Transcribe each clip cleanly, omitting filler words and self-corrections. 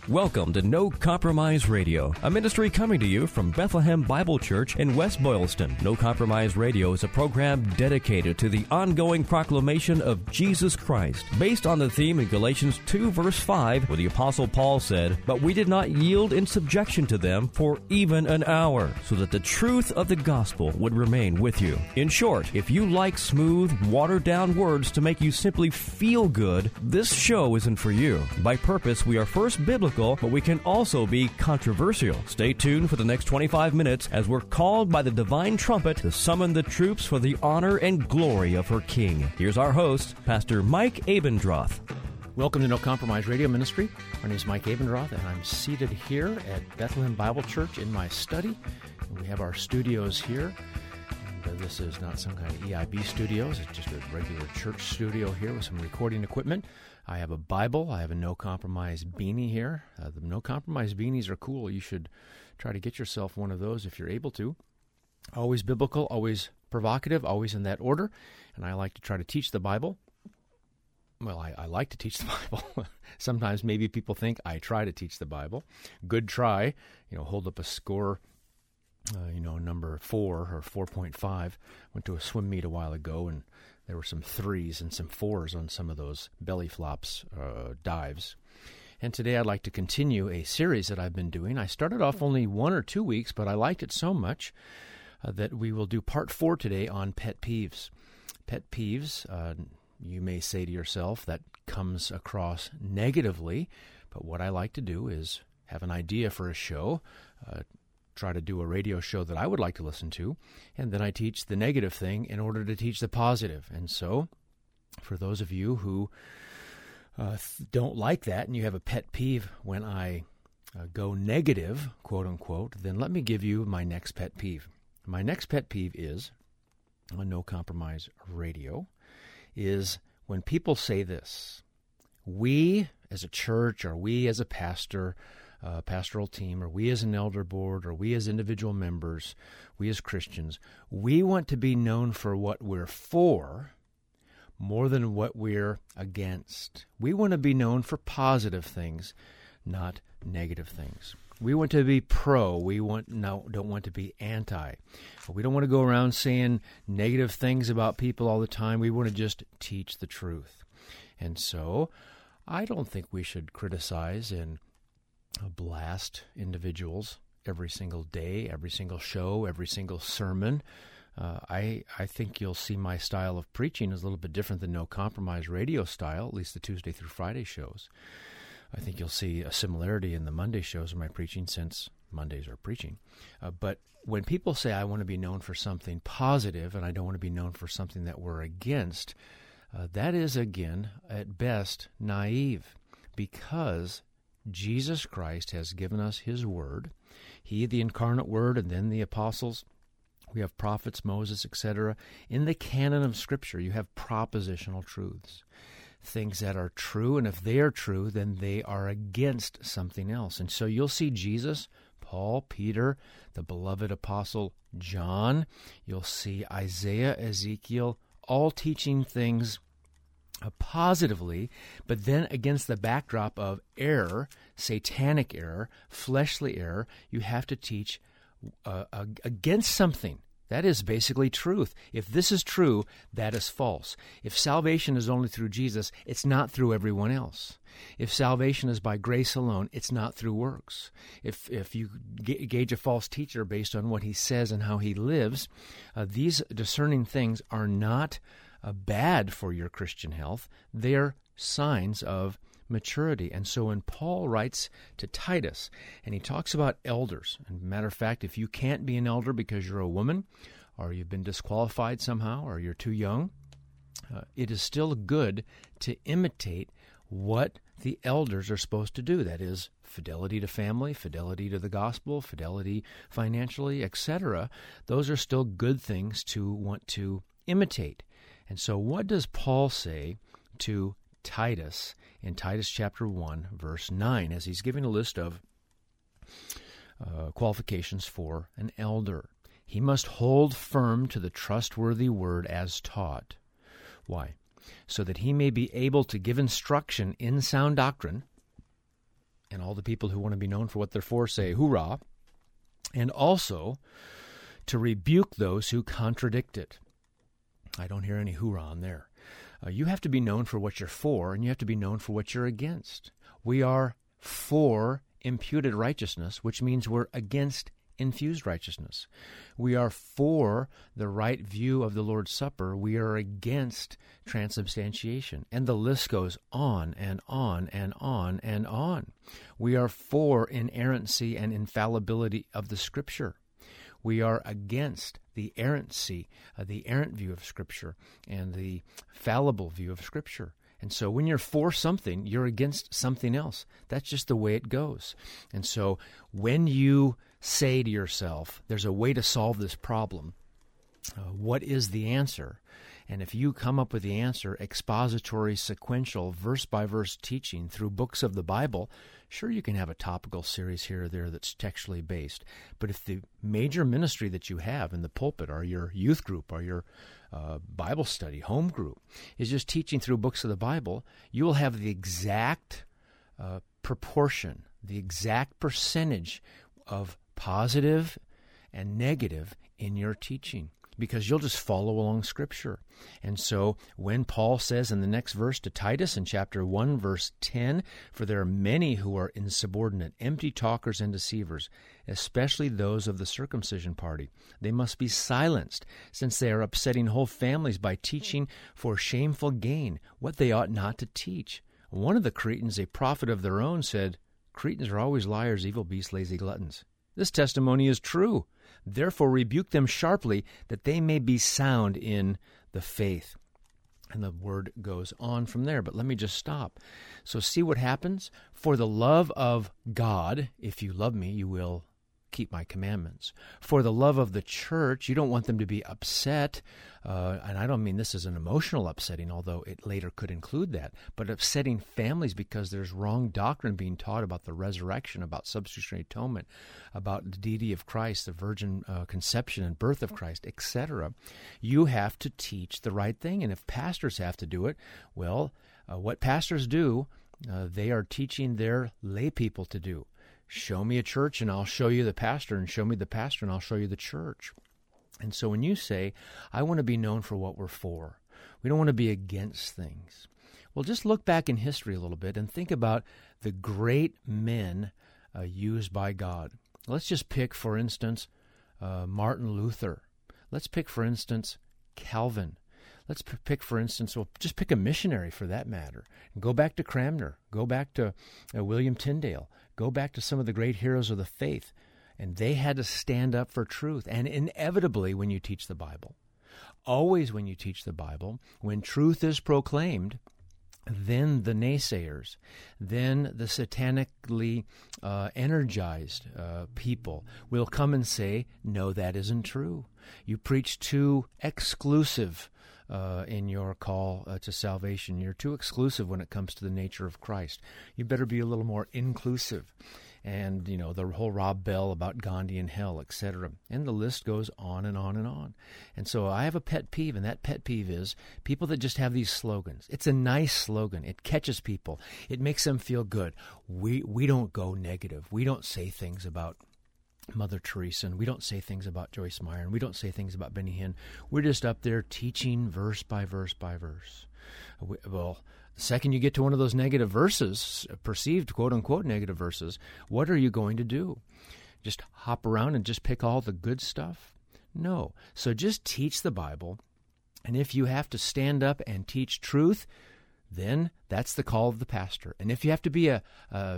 Welcome to No Compromise Radio, a ministry coming to you from Bethlehem Bible Church in West Boylston. No Compromise Radio is a program dedicated to the ongoing proclamation of Jesus Christ, based on the theme in Galatians 2 verse 5, where the Apostle Paul said, "But we did not yield in subjection to them for even an hour, so that the truth of the gospel would remain with you." In short, if you like smooth, watered-down words to make you simply feel good, this show isn't for you. By purpose, we are first biblical, but we can also be controversial. Stay tuned for the next 25 minutes as we're called by the divine trumpet to summon the troops for the honor and glory of her King. Here's our host, Pastor Mike Abendroth. Welcome to No Compromise Radio Ministry. My name is Mike Abendroth, and I'm seated here at Bethlehem Bible Church in my study. We have our studios here. And this is not some kind of EIB studios. It's just a regular church studio here with some recording equipment. I have a Bible. I have a No Compromise beanie here. The No Compromise beanies are cool. You should try to get yourself one of those if you're able to. Always biblical, always provocative, always in that order. And I like to try to teach the Bible. Well, I like to teach the Bible. Sometimes maybe people think I try to teach the Bible. Good try. Hold up a score, number 4 or 4.5. Went to a swim meet a while ago, and there were some 3s and some 4s on some of those belly flops dives. And today I'd like to continue a series that I've been doing. I started off only 1 or 2 weeks, but I liked it so much that we will do part 4 today on pet peeves. Pet peeves, you may say to yourself, that comes across negatively, but what I like to do is have an idea for a show, try to do a radio show that I would like to listen to, and then I teach the negative thing in order to teach the positive. And so, for those of you who don't like that and you have a pet peeve when I go negative, quote unquote, then let me give you my next pet peeve. My next pet peeve is, on No Compromise Radio, is when people say this: we as a church, or we as a pastor, pastoral team, or we as an elder board, or we as individual members, we as Christians, we want to be known for what we're for more than what we're against. We want to be known for positive things, not negative things. We want to be pro. We don't want to be anti. We don't want to go around saying negative things about people all the time. We want to just teach the truth. And so I don't think we should criticize and blast individuals every single day, every single show, every single sermon. I think you'll see my style of preaching is a little bit different than No Compromise Radio style, at least the Tuesday through Friday shows. I think you'll see a similarity in the Monday shows of my preaching, since Mondays are preaching. But when people say I want to be known for something positive and I don't want to be known for something that we're against, that is, again, at best, naive, because Jesus Christ has given us His Word. He, the incarnate Word, and then the apostles. We have prophets, Moses, etc. In the canon of Scripture, you have propositional truths, things that are true, and if they are true, then they are against something else. And so you'll see Jesus, Paul, Peter, the beloved apostle John. You'll see Isaiah, Ezekiel, all teaching things positively, but then against the backdrop of error, satanic error, fleshly error, you have to teach against something. That is basically truth. If this is true, that is false. If salvation is only through Jesus, it's not through everyone else. If salvation is by grace alone, it's not through works. If you gauge a false teacher based on what he says and how he lives, these discerning things are not bad for your Christian health. They're signs of maturity. And so when Paul writes to Titus, and he talks about elders, and matter of fact, if you can't be an elder because you're a woman, or you've been disqualified somehow, or you're too young, it is still good to imitate what the elders are supposed to do. That is, fidelity to family, fidelity to the gospel, fidelity financially, etc. Those are still good things to want to imitate. And so what does Paul say to Titus in Titus chapter 1, verse 9, as he's giving a list of qualifications for an elder? He must hold firm to the trustworthy word as taught. Why? So that he may be able to give instruction in sound doctrine, And all the people who want to be known for what they're for say, hoorah. And also to rebuke those who contradict it. I don't hear any hoorah on there. You have to be known for what you're for, and you have to be known for what you're against. We are for imputed righteousness, which means we're against infused righteousness. We are for the right view of the Lord's Supper. We are against transubstantiation. And the list goes on and on and on and on. We are for inerrancy and infallibility of the Scripture. We are against the errancy, the errant view of Scripture, and the fallible view of Scripture. And so when you're for something, you're against something else. That's just the way it goes. And so when you say to yourself, there's a way to solve this problem, what is the answer? And if you come up with the answer, expository, sequential, verse-by-verse teaching through books of the Bible, sure, you can have a topical series here or there that's textually based. But if the major ministry that you have in the pulpit or your youth group or your Bible study, home group, is just teaching through books of the Bible, you will have the exact proportion, the exact percentage of positive and negative in your teaching, because you'll just follow along Scripture. And so when Paul says in the next verse to Titus in chapter 1, verse 10, "For there are many who are insubordinate, empty talkers and deceivers, especially those of the circumcision party. They must be silenced, since they are upsetting whole families by teaching for shameful gain what they ought not to teach." One of the Cretans, a prophet of their own, said, "Cretans are always liars, evil beasts, lazy gluttons." This testimony is true. Therefore rebuke them sharply, that they may be sound in the faith. And the word goes on from there, but let me just stop. So see what happens? For the love of God, if you love me, you will keep my commandments. For the love of the church, you don't want them to be upset, and I don't mean this as an emotional upsetting, although it later could include that, but upsetting families because there's wrong doctrine being taught about the resurrection, about substitutionary atonement, about the deity of Christ, the virgin conception and birth of Christ, etc. You have to teach the right thing, and if pastors have to do it, well, what pastors do, they are teaching their lay people to do. Show me a church and I'll show you the pastor, and show me the pastor and I'll show you the church. And so when you say, I want to be known for what we're for, we don't want to be against things. Well, just look back in history a little bit and think about the great men used by God. Let's just pick, for instance, Martin Luther. Let's pick, for instance, Calvin. Let's pick, for instance, well, just pick a missionary for that matter. And go back to Cranmer. Go back to William Tyndale. Go back to some of the great heroes of the faith. And they had to stand up for truth. And inevitably, when you teach the Bible, always when you teach the Bible, when truth is proclaimed, then the naysayers, then the satanically energized people will come and say, no, that isn't true. You preach too exclusive in your call to salvation. You're too exclusive when it comes to the nature of Christ. You better be a little more inclusive. And, you know, the whole Rob Bell about Gandhi and hell, etc. And the list goes on and on and on. And so I have a pet peeve, and that pet peeve is people that just have these slogans. It's a nice slogan. It catches people. It makes them feel good. We don't go negative. We don't say things about Mother Teresa, and we don't say things about Joyce Meyer, and we don't say things about Benny Hinn. We're just up there teaching verse by verse by verse. Well, the second you get to one of those negative verses, perceived quote-unquote negative verses, what are you going to do? Just hop around and just pick all the good stuff? No. So just teach the Bible, and if you have to stand up and teach truth, then that's the call of the pastor. And if you have to be a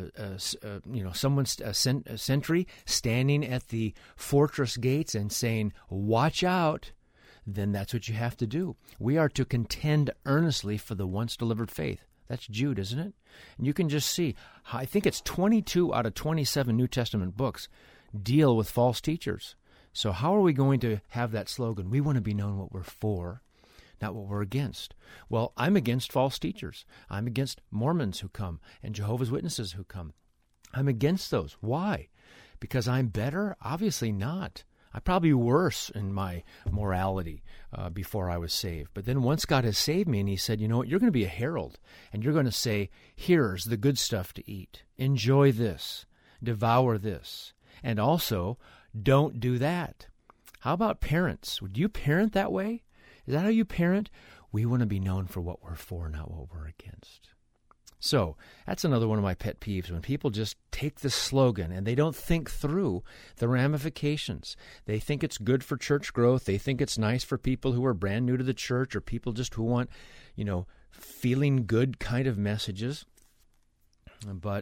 sentry standing at the fortress gates and saying, watch out, then that's what you have to do. We are to contend earnestly for the once delivered faith. That's Jude, isn't it? And you can just see, I think it's 22 out of 27 New Testament books deal with false teachers. So how are we going to have that slogan? We want to be known what we're for, not what we're against. Well, I'm against false teachers. I'm against Mormons who come and Jehovah's Witnesses who come. I'm against those. Why? Because I'm better? Obviously not. I probably worse in my morality before I was saved. But then once God has saved me and he said, you know what, you're going to be a herald and you're going to say, here's the good stuff to eat. Enjoy this. Devour this. And also, don't do that. How about parents? Would you parent that way? Is that how you parent? We want to be known for what we're for, not what we're against. So that's another one of my pet peeves, when people just take this slogan and they don't think through the ramifications. They think it's good for church growth. They think it's nice for people who are brand new to the church, or people just who want, feeling good kind of messages. But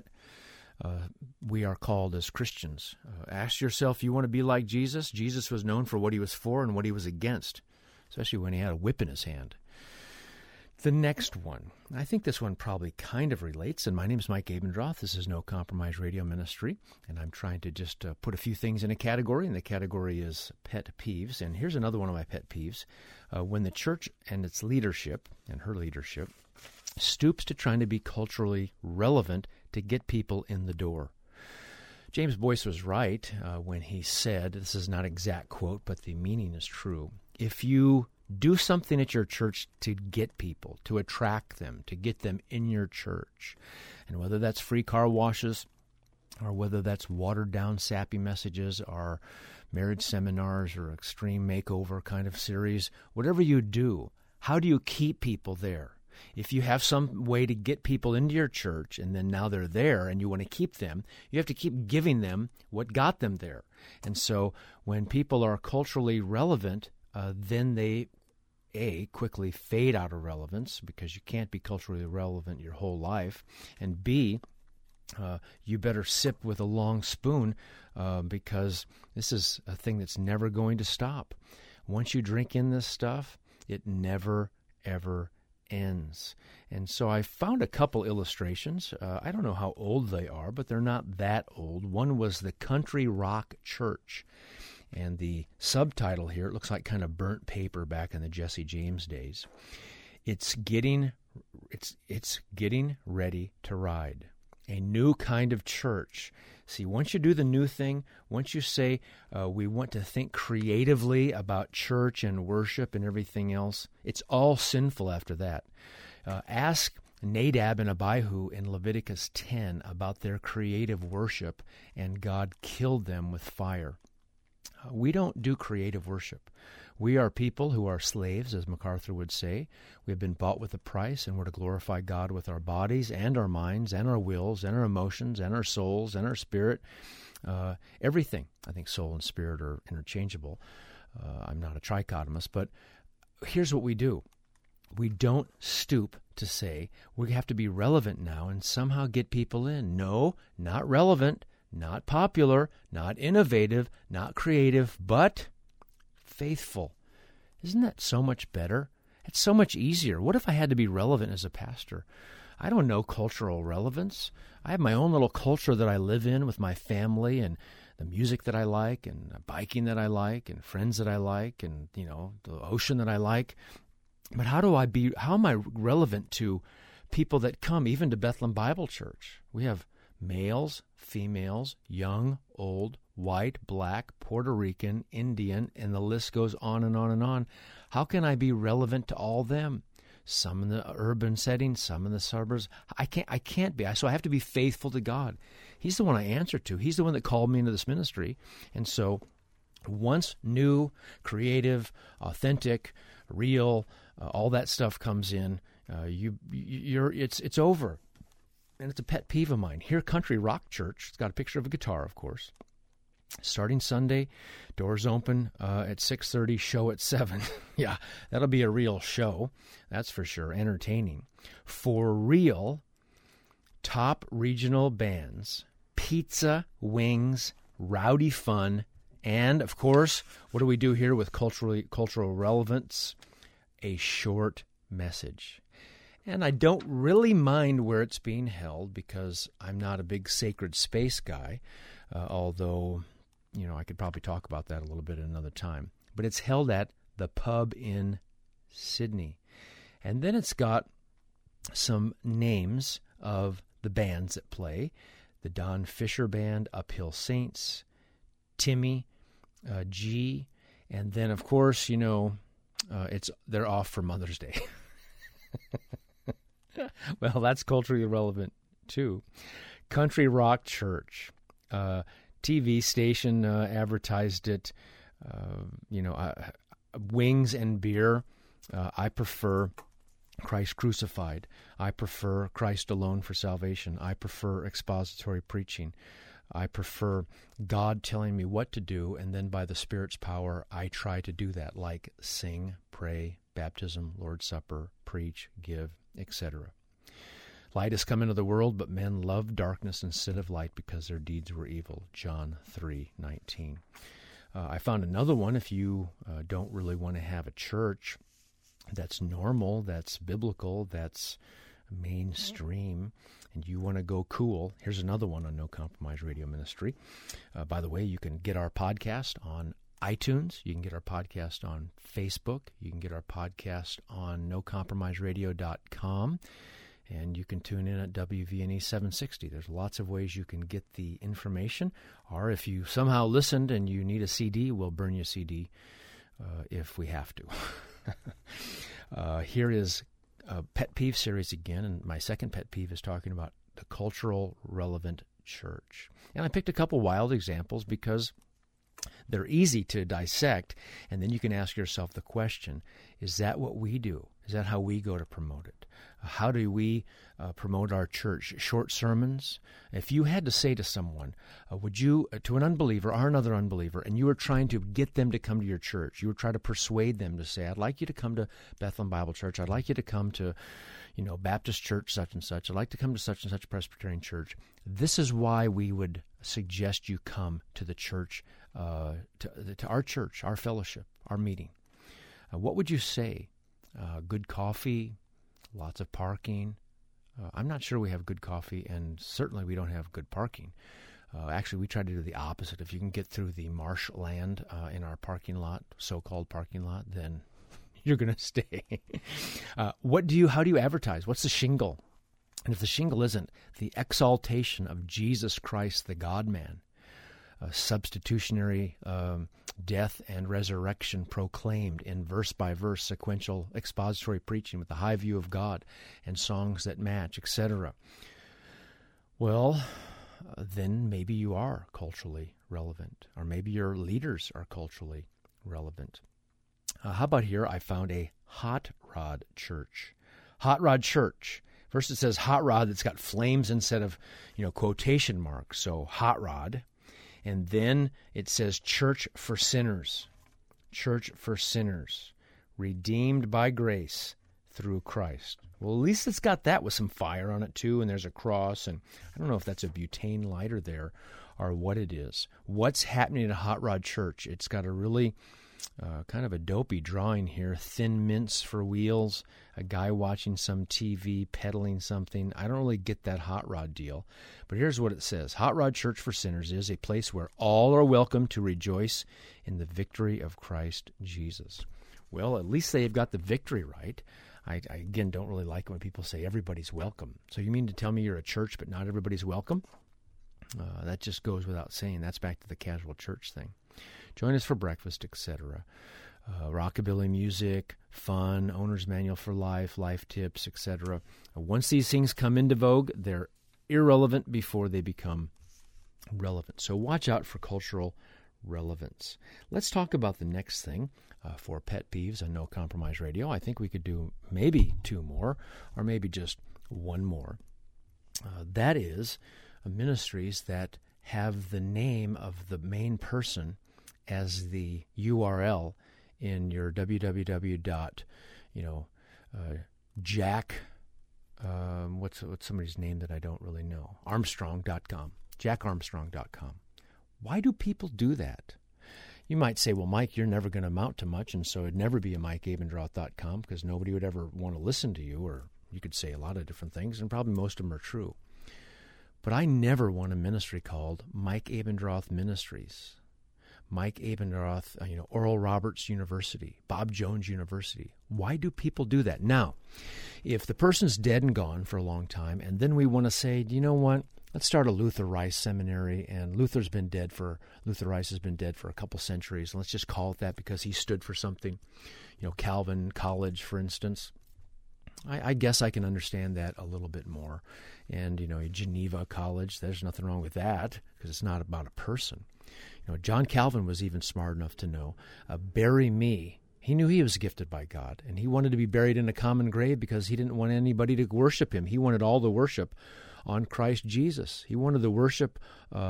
we are called as Christians. Ask yourself, you want to be like Jesus? Jesus was known for what he was for and what he was against, especially when he had a whip in his hand. The next one, I think this one probably kind of relates, and my name is Mike Abendroth. This is No Compromise Radio Ministry, and I'm trying to just put a few things in a category, and the category is pet peeves. And here's another one of my pet peeves. When the church and its leadership, and her leadership, stoops to trying to be culturally relevant to get people in the door. James Boyce was right when he said, this is not an exact quote, but the meaning is true, if you do something at your church to get people, to attract them, to get them in your church. And whether that's free car washes, or whether that's watered-down, sappy messages, or marriage seminars, or extreme makeover kind of series, whatever you do, how do you keep people there? If you have some way to get people into your church, and then now they're there and you want to keep them, you have to keep giving them what got them there. And so when people are culturally relevant, then they, A, quickly fade out of relevance, because you can't be culturally relevant your whole life, and B, you better sip with a long spoon, because this is a thing that's never going to stop. Once you drink in this stuff, it never, ever ends. And so I found a couple illustrations. I don't know how old they are, but they're not that old. One was the Country Rock Church. And the subtitle here, it looks like kind of burnt paper back in the Jesse James days. It's getting ready to ride. A new kind of church. See, once you do the new thing, once you say we want to think creatively about church and worship and everything else, it's all sinful after that. Ask Nadab and Abihu in Leviticus 10 about their creative worship, and God killed them with fire. We don't do creative worship. We are people who are slaves, as MacArthur would say. We have been bought with a price, and we're to glorify God with our bodies and our minds and our wills and our emotions and our souls and our spirit. Everything. I think soul and spirit are interchangeable. I'm not a trichotomist, but here's what we do. We don't stoop to say we have to be relevant now and somehow get people in. No, not relevant. Not popular, not innovative, not creative, but faithful. Isn't that so much better? It's so much easier. What if I had to be relevant as a pastor? I don't know cultural relevance. I have my own little culture that I live in with my family and the music that I like and biking that I like and friends that I like and, the ocean that I like. But how am I relevant to people that come even to Bethlehem Bible Church? We have males, females, young, old, white, black, Puerto Rican, Indian, and the list goes on and on and on. How can I be relevant to all them? Some in the urban setting, some in the suburbs. I can't be. So I have to be faithful to God. He's the one I answer to. He's the one that called me into this ministry. And so once new, creative, authentic, real, all that stuff comes in, it's over. And it's a pet peeve of mine. Here, Country Rock Church, it's got a picture of a guitar, of course. Starting Sunday, doors open at 6:30, show at 7. Yeah, that'll be a real show, that's for sure, entertaining. For real, top regional bands, pizza, wings, rowdy fun, and, of course, what do we do here with cultural relevance? A short message. And I don't really mind where it's being held because I'm not a big sacred space guy, although, I could probably talk about that a little bit at another time. But it's held at the pub in Sydney. And then it's got some names of the bands that play. The Don Fisher Band, Uphill Saints, Timmy, G, and then, of course, they're off for Mother's Day. Well, that's culturally relevant, too. Country Rock Church. TV station advertised it, wings and beer. I prefer Christ crucified. I prefer Christ alone for salvation. I prefer expository preaching. I prefer God telling me what to do, and then by the Spirit's power, I try to do that, like sing, pray, baptism, Lord's Supper, preach, give, etc. Light has come into the world, but men loved darkness instead of light because their deeds were evil. John 3:19. I found another one. If you don't really want to have a church that's normal, that's biblical, that's mainstream, and you want to go cool, here's another one on No Compromise Radio Ministry. By the way, you can get our podcast on iTunes. You can get our podcast on Facebook. You can get our podcast on NoCompromiseRadio.com. And you can tune in at WVNE 760. There's lots of ways you can get the information. Or if you somehow listened and you need a CD, we'll burn you a CD if we have to. Here is a pet peeve series again, and my second pet peeve is talking about the cultural relevant church. And I picked a couple wild examples because they're easy to dissect, and then you can ask yourself the question, is that what we do? Is that how we go to promote it? How do we promote our church? Short sermons? If you had to say to someone, would you, to an unbeliever or another unbeliever, and you were trying to get them to come to your church, you were trying to persuade them to say, I'd like you to come to Bethlehem Bible Church, I'd like you to come to, Baptist Church such and such, I'd like to come to such and such Presbyterian church. This is why we would suggest you come to the church, to our church, our fellowship, our meeting. What would you say? Good coffee, lots of parking. I'm not sure we have good coffee, and certainly we don't have good parking. Actually, we try to do the opposite. If you can get through the marshland in our parking lot, so-called parking lot, then you're going to stay. How do you advertise? What's the shingle? And if the shingle isn't the exaltation of Jesus Christ, the God-man, substitutionary death and resurrection proclaimed in verse-by-verse sequential expository preaching with the high view of God and songs that match, etc. Well, then maybe you are culturally relevant, or maybe your leaders are culturally relevant. How about here? I found a hot rod church. Hot rod church. First it says hot rod that's got flames instead of, quotation marks. So hot rod. And then it says church for sinners. Church for sinners. Redeemed by grace through Christ. Well, at least it's got that with some fire on it too, and there's a cross. And I don't know if that's a butane lighter there or what it is. What's happening at a hot rod church? It's got a really kind of a dopey drawing here. Thin mints for wheels, a guy watching some TV, peddling something. I don't really get that hot rod deal. But here's what it says. Hot Rod Church for Sinners is a place where all are welcome to rejoice in the victory of Christ Jesus. Well, at least they've got the victory right. I again, don't really like when people say everybody's welcome. So you mean to tell me you're a church but not everybody's welcome? That just goes without saying. That's back to the casual church thing. Join us for breakfast, etc. Rockabilly music, fun, owner's manual for life, life tips, etc. Once these things come into vogue, they're irrelevant before they become relevant. So watch out for cultural relevance. Let's talk about the next thing for pet peeves on No Compromise Radio. I think we could do maybe two more, or maybe just one more. That is ministries that have the name of the main person as the URL in your www. Jack, what's somebody's name that I don't really know? Armstrong.com, jackarmstrong.com. Why do people do that? You might say, well, Mike, you're never going to amount to much, and so it'd never be a MikeAbendrath.com because nobody would ever want to listen to you, or you could say a lot of different things, and probably most of them are true. But I never want a ministry called Mike Abendrath Ministries. Mike Abendrath, Oral Roberts University, Bob Jones University. Why do people do that? Now, if the person's dead and gone for a long time, and then we want to say, you know what, let's start a Luther Rice seminary, and Luther Rice has been dead for a couple centuries, and let's just call it that because he stood for something. Calvin College, for instance. I guess I can understand that a little bit more. And, Geneva College, there's nothing wrong with that because it's not about a person. John Calvin was even smart enough to know, bury me. He knew he was gifted by God, and he wanted to be buried in a common grave because he didn't want anybody to worship him. He wanted all the worship on Christ Jesus. He wanted the worship,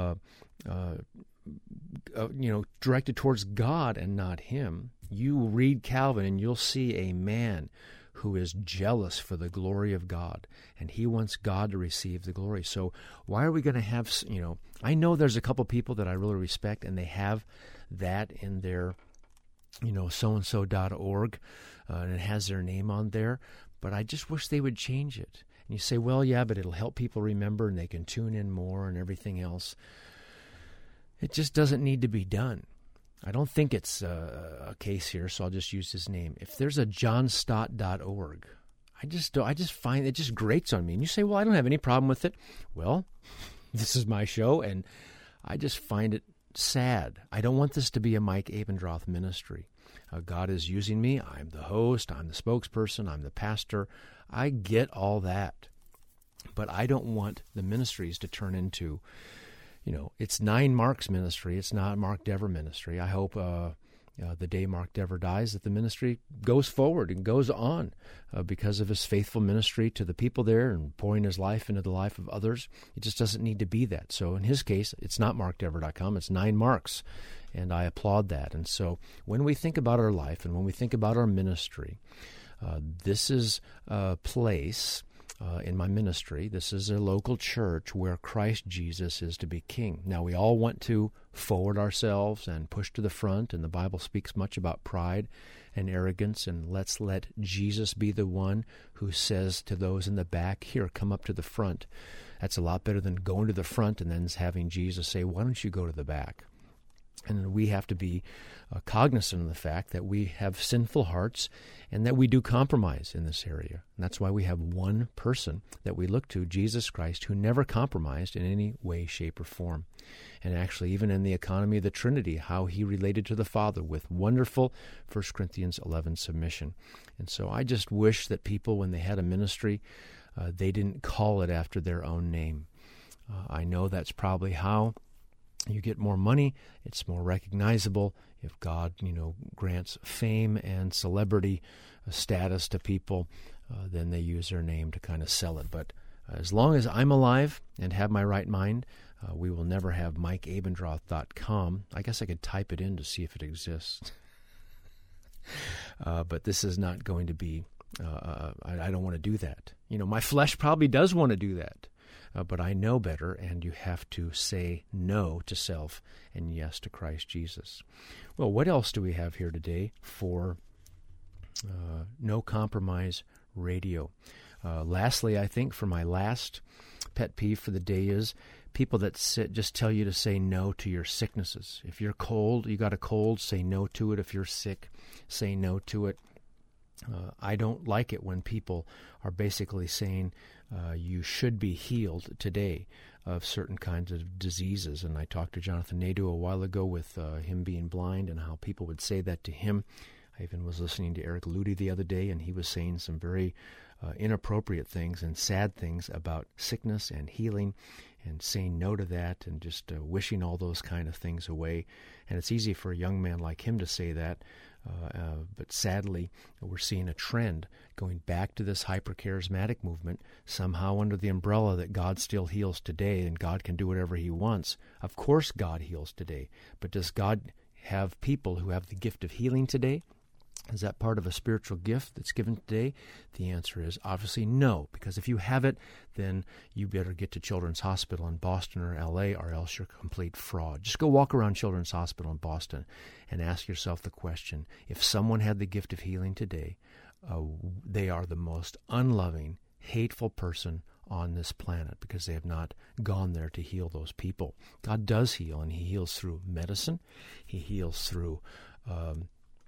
directed towards God and not him. You read Calvin, and you'll see a man who is jealous for the glory of God, and he wants God to receive the glory. So why are we going to have, I know there's a couple people that I really respect, and they have that in their, soandso.org, and it has their name on there, but I just wish they would change it. And you say, well, yeah, but it'll help people remember, and they can tune in more and everything else. It just doesn't need to be done. I don't think it's a case here, so I'll just use his name. If there's a johnstott.org, I just find it just grates on me. And you say, well, I don't have any problem with it. Well, this is my show, and I just find it sad. I don't want this to be a Mike Abendroth ministry. God is using me. I'm the host. I'm the spokesperson. I'm the pastor. I get all that. But I don't want the ministries to turn into, it's 9 Mark's ministry. It's not Mark Dever ministry. I hope the day Mark Dever dies that the ministry goes forward and goes on because of his faithful ministry to the people there and pouring his life into the life of others. It just doesn't need to be that. So in his case, it's not markdever.com. It's 9 Marks, and I applaud that. And so when we think about our life and when we think about our ministry, this is a place in my ministry. This is a local church where Christ Jesus is to be king. Now, we all want to forward ourselves and push to the front, and the Bible speaks much about pride and arrogance, and let's let Jesus be the one who says to those in the back, here, come up to the front. That's a lot better than going to the front and then having Jesus say, why don't you go to the back? And we have to be cognizant of the fact that we have sinful hearts and that we do compromise in this area. And that's why we have one person that we look to, Jesus Christ, who never compromised in any way, shape, or form. And actually, even in the economy of the Trinity, how he related to the Father with wonderful 1 Corinthians 11 submission. And so I just wish that people, when they had a ministry, they didn't call it after their own name. I know that's probably how you get more money. It's more recognizable. If God, grants fame and celebrity status to people, then they use their name to kind of sell it. But as long as I'm alive and have my right mind, we will never have MikeAbendroth.com. I guess I could type it in to see if it exists. But this is not going to be, I don't want to do that. My flesh probably does want to do that. But I know better, and you have to say no to self and yes to Christ Jesus. Well, what else do we have here today for No Compromise Radio? Lastly, I think for my last pet peeve for the day is people that just tell you to say no to your sicknesses. If you're cold, you got a cold, say no to it. If you're sick, say no to it. I don't like it when people are basically saying you should be healed today of certain kinds of diseases. And I talked to Jonathan Nadeau a while ago with him being blind and how people would say that to him. I even was listening to Eric Ludy the other day, and he was saying some very inappropriate things and sad things about sickness and healing and saying no to that and just wishing all those kind of things away. And it's easy for a young man like him to say that. But sadly, we're seeing a trend going back to this hyper-charismatic movement, somehow under the umbrella that God still heals today and God can do whatever he wants. Of course God heals today, but does God have people who have the gift of healing today? Is that part of a spiritual gift that's given today? The answer is obviously no, because if you have it, then you better get to Children's Hospital in Boston or L.A., or else you're a complete fraud. Just go walk around Children's Hospital in Boston and ask yourself the question, if someone had the gift of healing today, they are the most unloving, hateful person on this planet because they have not gone there to heal those people. God does heal, and he heals through medicine. He heals through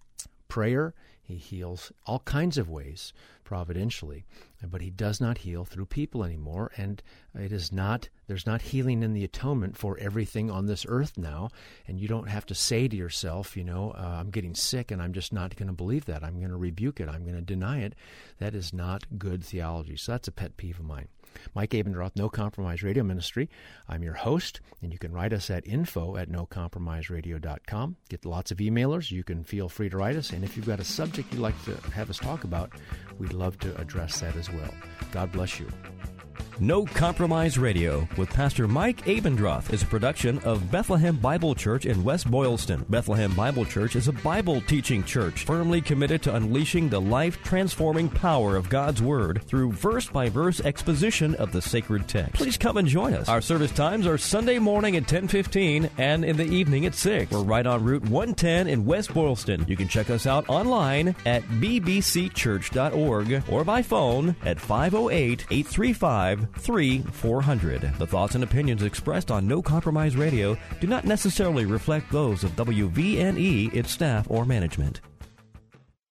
prayer. He heals all kinds of ways, providentially, but he does not heal through people anymore, and there's not healing in the atonement for everything on this earth now, and you don't have to say to yourself, I'm getting sick and I'm just not going to believe that. I'm going to rebuke it. I'm going to deny it. That is not good theology. So that's a pet peeve of mine. Mike Abendroth, No Compromise Radio Ministry. I'm your host, and you can write us at info@nocompromiseradio.com. Get lots of emailers. You can feel free to write us, and if you've got a subject you'd like to have us talk about, we'd love to address that as well. God bless you. No Compromise Radio with Pastor Mike Abendroth is a production of Bethlehem Bible Church in West Boylston. Bethlehem Bible Church is a Bible teaching church firmly committed to unleashing the life-transforming power of God's Word through verse-by-verse exposition of the sacred text. Please come and join us. Our service times are Sunday morning at 10:15 and in the evening at 6. We're right on Route 110 in West Boylston. You can check us out online at bbcchurch.org or by phone at 508-835-3400. The thoughts and opinions expressed on No Compromise Radio do not necessarily reflect those of WVNE, its staff, or management.